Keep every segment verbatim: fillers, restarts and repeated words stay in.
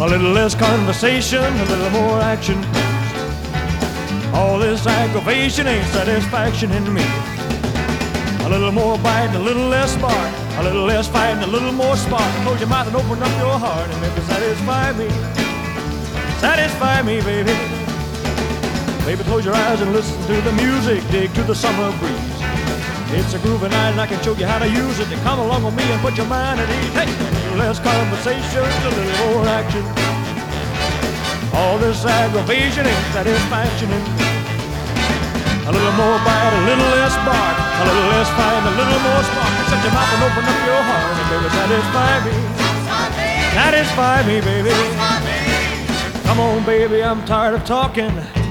A little less conversation, a little more action. All this aggravation ain't satisfaction in me. A little more bite, a little less spark. A little less fight and a little more spark. Close your mouth and open up your heart and maybe satisfy me. Satisfy me, baby. Baby, close your eyes and listen to the music. Dig to the summer breeze. It's a groovy night and I can show you how to use it. To come along with me and put your mind at ease. Hey, a little less conversation, a little more action. All this aggravation ain't satisfaction in me. A little more bite, a little less bark. A little less fight, a little more spark. Shut your mouth and open up your heart and baby, satisfy me. Satisfy me, baby. Come on, baby, I'm tired of talking.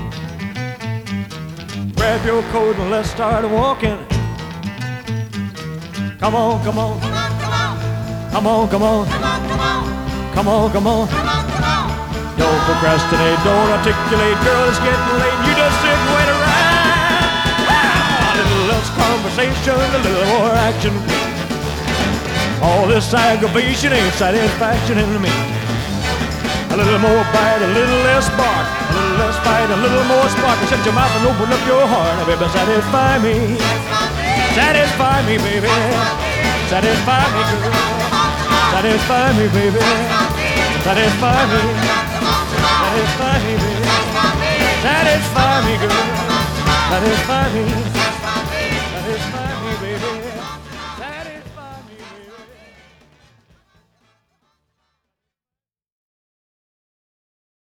Grab your coat and let's start walking. Come on, come on. Come on, come on. Come on, come on. Don't procrastinate, don't articulate. Girl, it's getting late. You just sit and wait around. A little less conversation, a little more action. All this aggravation ain't satisfaction in me. A little more bite, a little less bark. A little less fight, a little more spark. Shut your mouth and open up your heart. Now, baby, satisfy me. Satisfy me, baby. Satisfy me, girl. Satisfy me, baby. Satisfy me. Satisfy me, baby. Satisfy me, girl. Satisfy me. Satisfy me.